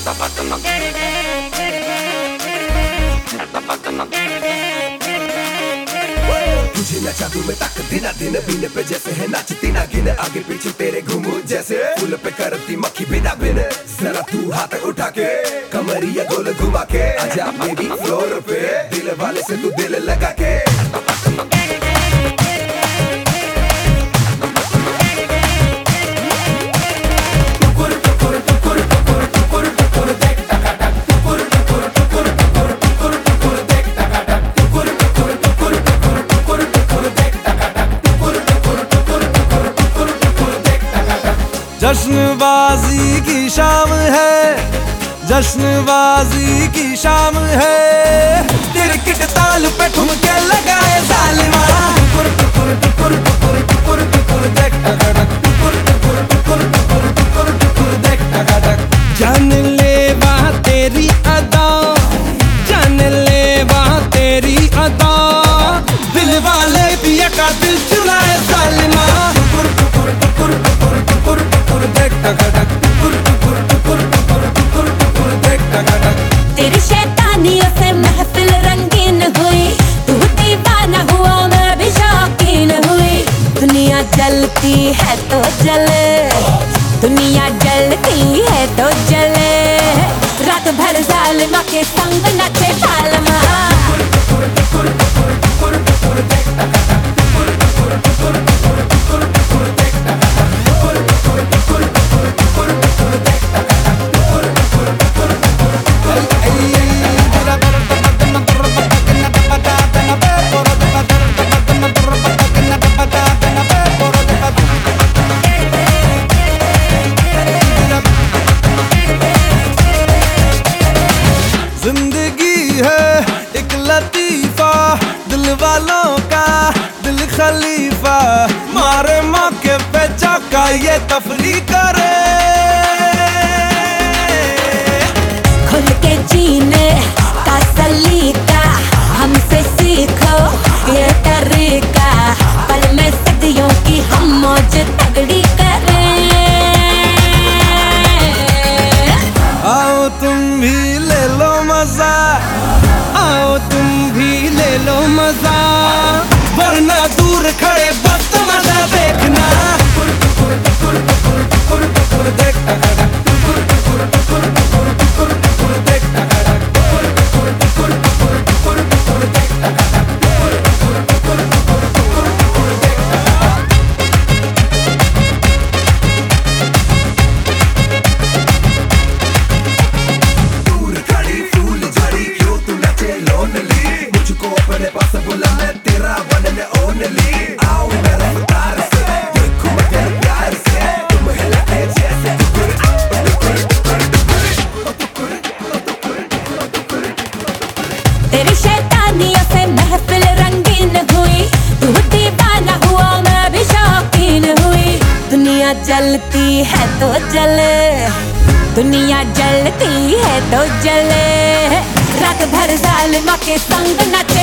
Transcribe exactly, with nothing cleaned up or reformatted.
तुझे नचा दूं मैं तक दिना दिन बीने पे जैसे है नाचती ना गिन आगे पीछे तेरे घूमू जैसे फूल पे करती मक्खी बिना बिन जरा तू हाथ उठा के कमरिया गोल घुमा के आजा बेबी फ्लोर पे दिल वाले से तू दिल लगा के जश्नबाजी की शाम है, जश्नबाजी की शाम है, तेरे किट ताल पे ठुमके लगाए जालिमा। टुकुर टुकुर टुकुर टुकुर टुकुर टुकुर देख टक टुकुर टुकुर टुकुर टुकुर टुकुर टुकुर देख टक जान ले वहाँ तेरी अदा, जान ले वहाँ तेरी अदा, दिल वाले पिया का दिल चुराए जालिमा। टुकुर टुकुर टुकुर टुकुर टुकुर टुकुर देख टक टुकुर टुकुर टुकुर टुकुर टुकुर टुकुर देख टक तेरी शैतानियों से महफिल रंगीन हुई, तू दीवाना हुआ मैं भी शौकीन हुई। दुनिया जलती है तो जले, दुनिया जलती है तो जले, रात भर जालिमा के संग नचे जालिमा। जिंदगी है एक लतीफा, दिल वालों का दिल खलीफा, मारे मौके पे चौका ये तफरी करे। खुल के जीने का सलीका हमसे सीखो ये तरीका, पल में सदियों की हम मौज तगड़ी करें। आओ तुम भी ले लो मजा, आओ तुम भी ले लो मजा, वरना दूर खड़े बस मजा देखना। टुकुर टुकुर टुकुर टुकुर टुकुर टुकुर देख टक टुकुर टुकुर टुकुर टुकुर टुकुर टुकुर देख टक टुकुर टुकुर टुकुर टुकुर टुकुर टुकुर देख टक टुकुर टुकुर टुकुर टुकुर टुकुर टुकुर देख दूर खड़ी फूल झड़ी क्यों तू नचे लोनली, मुझको अपने पास बुला मैं तेरा बनने ओनली। आओ मैं रफ्तार से देखूं मगर प्यार से तुम हिलाए जैसे टुकुर टुकुर टुकुर टुकुर टुकुर टुकुर। तेरी शैतानियों से महफिल रंगीन हुई, तू दीवाना हुआ मैं भी शौकीन हुई। दुनिया जलती है तो जले, दुनिया जलती है तो जले, रात भर जालिमा के संग नचे